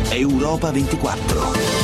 Europa 24.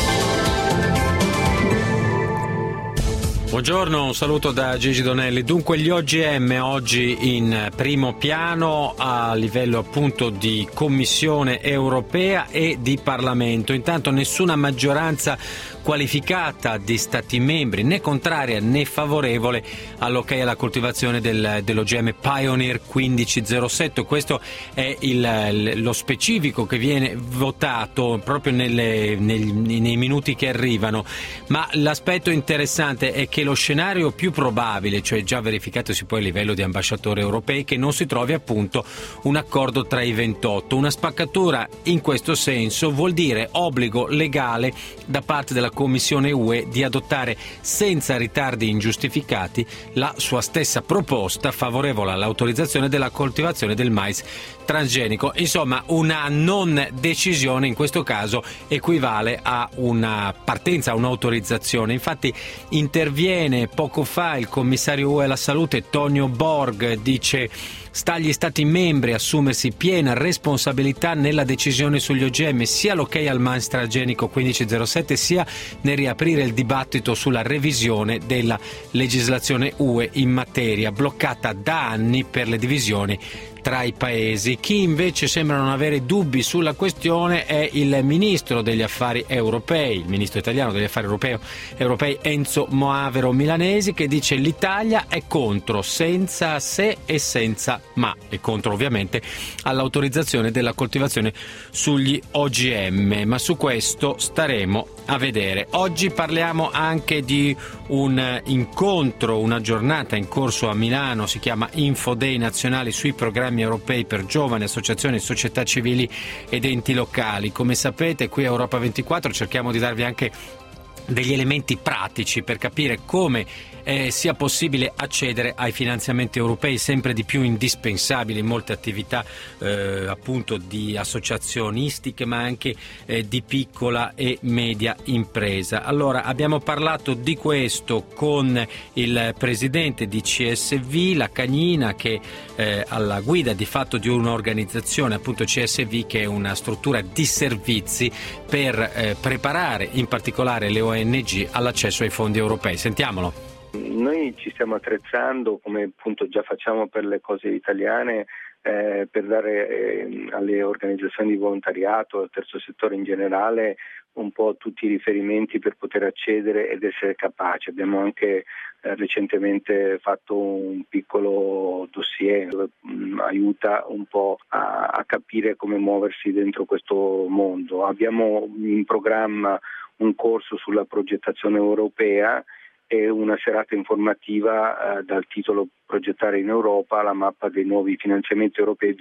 Buongiorno, un saluto da Gigi Donelli. Dunque gli OGM oggi in primo piano a livello appunto di Commissione europea e di Parlamento. Intanto nessuna maggioranza qualificata di Stati membri, né contraria né favorevole all'ok alla coltivazione dell'OGM Pioneer 1507. Questo è lo specifico che viene votato proprio nei minuti che arrivano. Ma l'aspetto interessante è che lo scenario più probabile, cioè già verificatosi poi a livello di ambasciatori europei, che non si trovi appunto un accordo tra i 28. Una spaccatura in questo senso vuol dire obbligo legale da parte della Commissione UE di adottare senza ritardi ingiustificati la sua stessa proposta favorevole all'autorizzazione della coltivazione del mais transgenico. Insomma, una non decisione in questo caso equivale a una partenza, a un'autorizzazione. Infatti interviene poco fa il commissario UE alla salute Tonio Borg, dice: sta agli Stati membri assumersi piena responsabilità nella decisione sugli OGM, sia l'ok al mais transgenico 1507 sia nel riaprire il dibattito sulla revisione della legislazione UE in materia, bloccata da anni per le divisioni tra i paesi. Chi invece sembra non avere dubbi sulla questione è il ministro degli affari europei, il ministro italiano degli affari europei Enzo Moavero Milanesi, che dice: l'Italia è contro, senza se e senza ma, è contro ovviamente all'autorizzazione della coltivazione sugli OGM, ma su questo staremo a vedere. Oggi parliamo anche di un incontro, una giornata in corso a Milano, si chiama Info Day nazionali sui programmi europei per giovani, associazioni, società civili ed enti locali. Come sapete, qui a Europa 24 cerchiamo di darvi anche degli elementi pratici per capire come sia possibile accedere ai finanziamenti europei, sempre di più indispensabili in molte attività appunto di associazionistiche, ma anche di piccola e media impresa. Allora, abbiamo parlato di questo con il presidente di CSV, la Cagnina, che alla guida di fatto di un'organizzazione, appunto CSV, che è una struttura di servizi per preparare in particolare le ONG all'accesso ai fondi europei. Sentiamolo. Noi ci stiamo attrezzando, come appunto già facciamo per le cose italiane, per dare alle organizzazioni di volontariato, al terzo settore in generale, un po' tutti i riferimenti per poter accedere ed essere capaci. Abbiamo anche recentemente fatto un piccolo dossier dove aiuta un po' a capire come muoversi dentro questo mondo. Abbiamo in programma un corso sulla progettazione europea e una serata informativa dal titolo Progettare in Europa, la mappa dei nuovi finanziamenti europei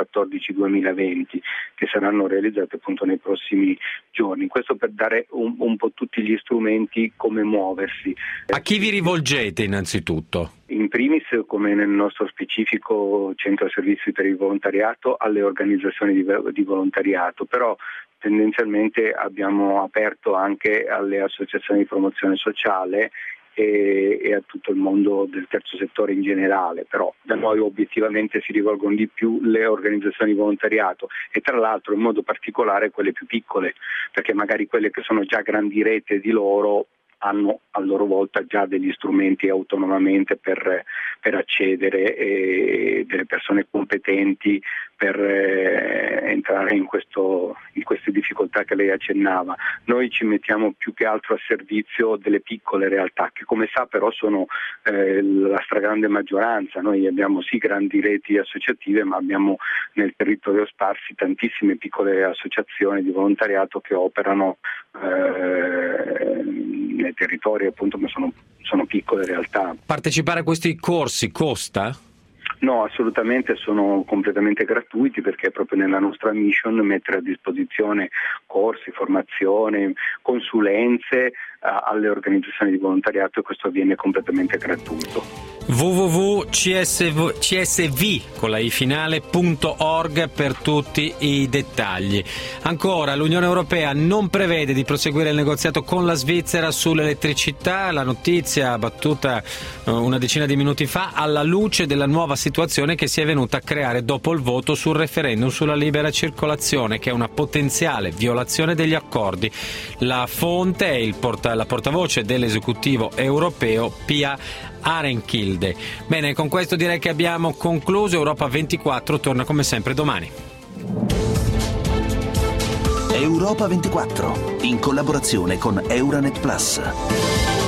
2014-2020, che saranno realizzati appunto nei prossimi giorni. Questo per dare un po' tutti gli strumenti come muoversi. A chi vi rivolgete innanzitutto? In primis, come nel nostro specifico centro servizi per il volontariato, alle organizzazioni di volontariato, però tendenzialmente abbiamo aperto anche alle associazioni di promozione sociale e a tutto il mondo del terzo settore in generale, però da noi obiettivamente si rivolgono di più le organizzazioni di volontariato e tra l'altro in modo particolare quelle più piccole, perché magari quelle che sono già grandi rete di loro hanno a loro volta già degli strumenti autonomamente per accedere e delle persone competenti per entrare in queste difficoltà che lei accennava. Noi ci mettiamo più che altro a servizio delle piccole realtà, che come sa però sono la stragrande maggioranza. Noi abbiamo sì grandi reti associative, ma abbiamo nel territorio sparsi tantissime piccole associazioni di volontariato che operano nei territori appunto, ma sono piccole realtà. Partecipare a questi corsi costa? No, assolutamente, sono completamente gratuiti, perché è proprio nella nostra mission mettere a disposizione corsi, formazione, consulenze alle organizzazioni di volontariato, e questo avviene completamente gratuito. www.csv con la i finale.org per tutti i dettagli. Ancora, l'Unione Europea non prevede di proseguire il negoziato con la Svizzera sull'elettricità. La notizia battuta una decina di minuti fa alla luce della nuova situazione che si è venuta a creare dopo il voto sul referendum sulla libera circolazione, che è una potenziale violazione degli accordi. La fonte è la portavoce dell'esecutivo europeo Pia Ahrenkilde. Bene, con questo direi che abbiamo concluso. Europa 24 torna come sempre domani. Europa 24, in collaborazione con Euranet Plus.